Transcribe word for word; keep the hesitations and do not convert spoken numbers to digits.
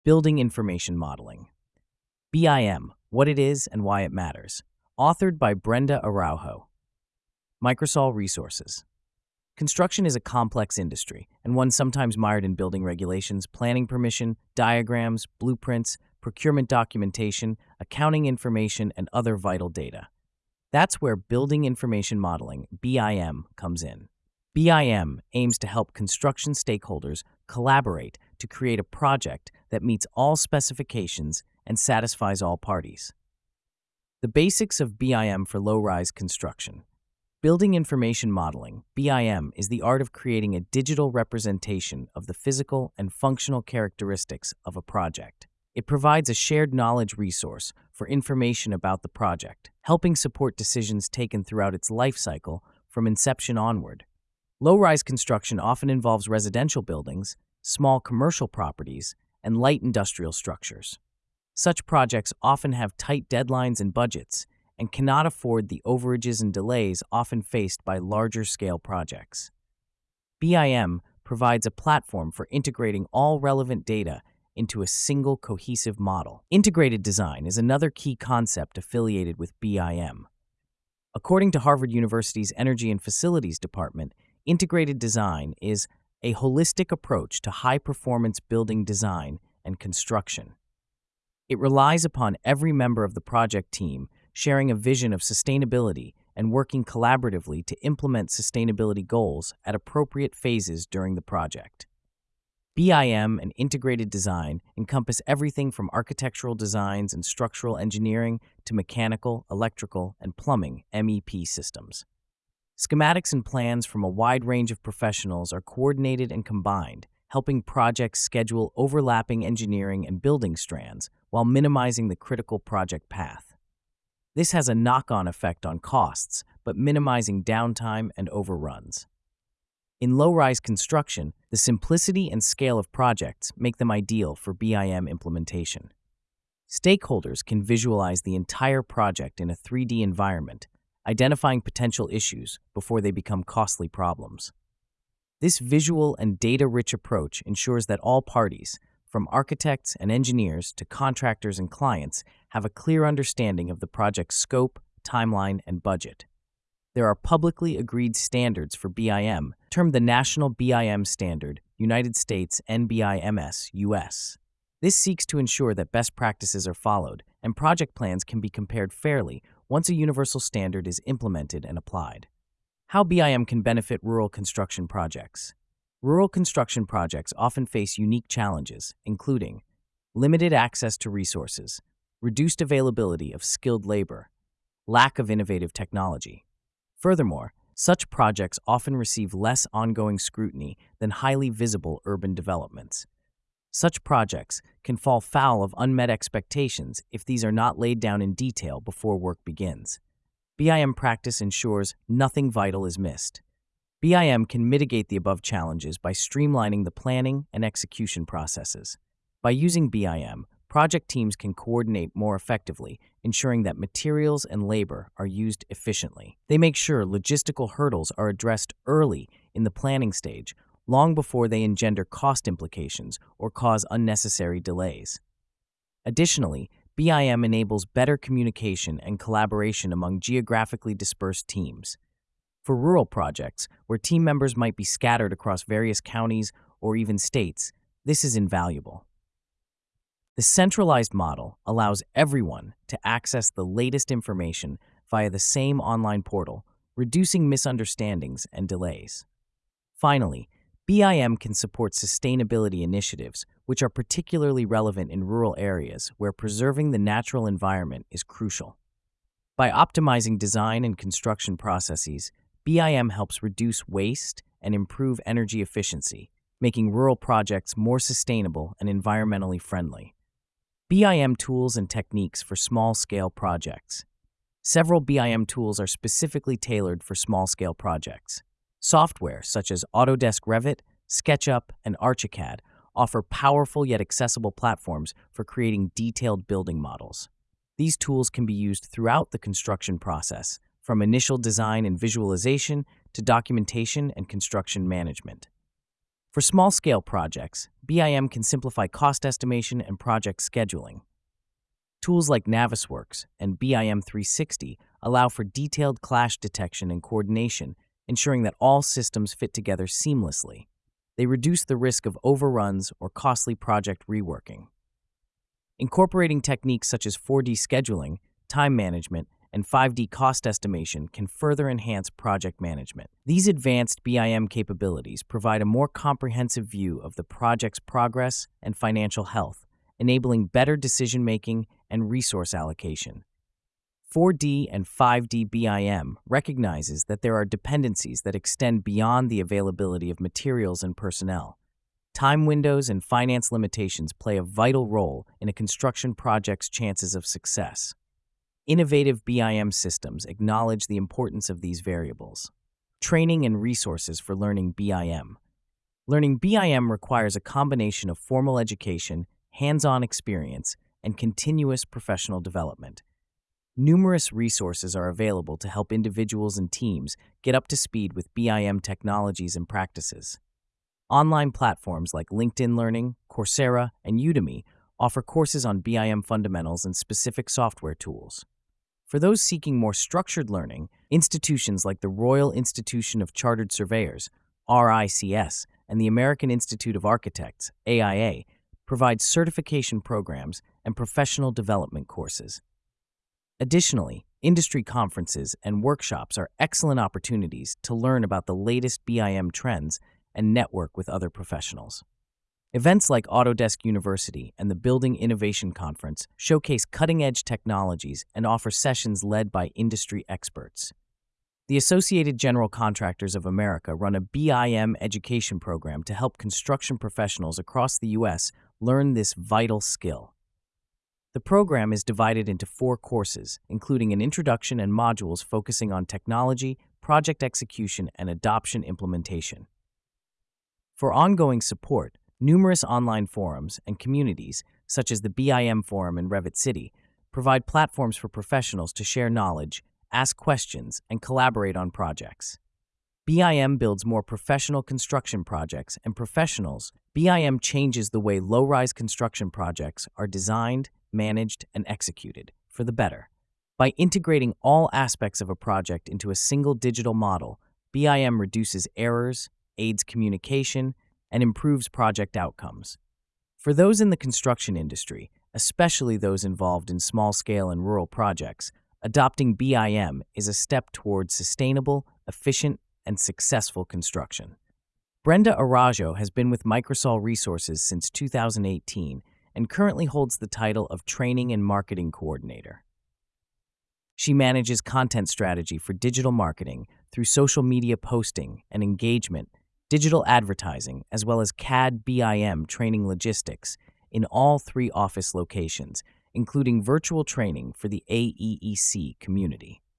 Building Information Modeling. B I M, What It Is and Why It Matters. Authored by Brenda Araujo. Microsoft Resources. Construction is a complex industry, and one sometimes mired in building regulations, planning permission, diagrams, blueprints, procurement documentation, accounting information, and other vital data. That's where Building Information Modeling, B I M, comes in. B I M aims to help construction stakeholders collaborate to create a project that meets all specifications and satisfies all parties. The basics of B I M for low-rise construction. Building Information Modeling, B I M, is the art of creating a digital representation of the physical and functional characteristics of a project. It provides a shared knowledge resource for information about the project, helping support decisions taken throughout its life cycle from inception onward. Low-rise construction often involves residential buildings, small commercial properties, and light industrial structures. Such projects often have tight deadlines and budgets and cannot afford the overages and delays often faced by larger-scale projects. B I M provides a platform for integrating all relevant data into a single cohesive model. Integrated design is another key concept affiliated with B I M. According to Harvard University's Energy and Facilities Department, integrated design is a holistic approach to high-performance building design and construction. It relies upon every member of the project team sharing a vision of sustainability and working collaboratively to implement sustainability goals at appropriate phases during the project. B I M and integrated design encompass everything from architectural designs and structural engineering to mechanical, electrical, and plumbing M E P systems. Schematics and plans from a wide range of professionals are coordinated and combined, helping projects schedule overlapping engineering and building strands while minimizing the critical project path. This has a knock-on effect on costs, but minimizing downtime and overruns. In low-rise construction, the simplicity and scale of projects make them ideal for B I M implementation. Stakeholders can visualize the entire project in a three D environment, identifying potential issues before they become costly problems. This visual and data-rich approach ensures that all parties, from architects and engineers to contractors and clients, have a clear understanding of the project's scope, timeline, and budget. There are publicly agreed standards for B I M, termed the National B I M Standard, United States N B I M S, U S. This seeks to ensure that best practices are followed and project plans can be compared fairly once a universal standard is implemented and applied. How B I M can benefit rural construction projects. Rural construction projects often face unique challenges, including limited access to resources, reduced availability of skilled labor, lack of innovative technology. Furthermore, such projects often receive less ongoing scrutiny than highly visible urban developments. Such projects can fall foul of unmet expectations if these are not laid down in detail before work begins. B I M practice ensures nothing vital is missed. B I M can mitigate the above challenges by streamlining the planning and execution processes. By using B I M, project teams can coordinate more effectively, ensuring that materials and labor are used efficiently. They make sure logistical hurdles are addressed early in the planning stage, long before they engender cost implications or cause unnecessary delays. Additionally, B I M enables better communication and collaboration among geographically dispersed teams. For rural projects, where team members might be scattered across various counties or even states, this is invaluable. The centralized model allows everyone to access the latest information via the same online portal, reducing misunderstandings and delays. Finally, B I M can support sustainability initiatives, which are particularly relevant in rural areas where preserving the natural environment is crucial. By optimizing design and construction processes, B I M helps reduce waste and improve energy efficiency, making rural projects more sustainable and environmentally friendly. B I M tools and techniques for small-scale projects. Several B I M tools are specifically tailored for small-scale projects. Software such as Autodesk Revit, SketchUp, and Archicad offer powerful yet accessible platforms for creating detailed building models. These tools can be used throughout the construction process, from initial design and visualization to documentation and construction management. For small-scale projects, B I M can simplify cost estimation and project scheduling. Tools like Navisworks and B I M three sixty allow for detailed clash detection and coordination, ensuring that all systems fit together seamlessly. They reduce the risk of overruns or costly project reworking. Incorporating techniques such as four D scheduling, time management, and five D cost estimation can further enhance project management. These advanced B I M capabilities provide a more comprehensive view of the project's progress and financial health, enabling better decision-making and resource allocation. four D and five D B I M recognizes that there are dependencies that extend beyond the availability of materials and personnel. Time windows and finance limitations play a vital role in a construction project's chances of success. Innovative B I M systems acknowledge the importance of these variables. Training and resources for learning B I M. Learning B I M requires a combination of formal education, hands-on experience, and continuous professional development. Numerous resources are available to help individuals and teams get up to speed with B I M technologies and practices. Online platforms like LinkedIn Learning, Coursera, and Udemy offer courses on B I M fundamentals and specific software tools. For those seeking more structured learning, institutions like the Royal Institution of Chartered Surveyors, R I C S, and the American Institute of Architects, A I A, provide certification programs and professional development courses. Additionally, industry conferences and workshops are excellent opportunities to learn about the latest B I M trends and network with other professionals. Events like Autodesk University and the Building Innovation Conference showcase cutting-edge technologies and offer sessions led by industry experts. The Associated General Contractors of America run a B I M education program to help construction professionals across the U S learn this vital skill. The program is divided into four courses, including an introduction and modules focusing on technology, project execution, and adoption implementation. For ongoing support, numerous online forums and communities, such as the B I M Forum in Revit City, provide platforms for professionals to share knowledge, ask questions, and collaborate on projects. B I M builds more professional construction projects and professionals. B I M changes the way low-rise construction projects are designed, managed, and executed for the better. By integrating all aspects of a project into a single digital model, B I M reduces errors, aids communication, and improves project outcomes. For those in the construction industry, especially those involved in small-scale and rural projects, adopting B I M is a step towards sustainable, efficient, and successful construction. Brenda Araujo has been with Microsol Resources since two thousand eighteen and currently holds the title of Training and Marketing Coordinator. She manages content strategy for digital marketing through social media posting and engagement, digital advertising, as well as C A D B I M training logistics in all three office locations, including virtual training for the A E E C community.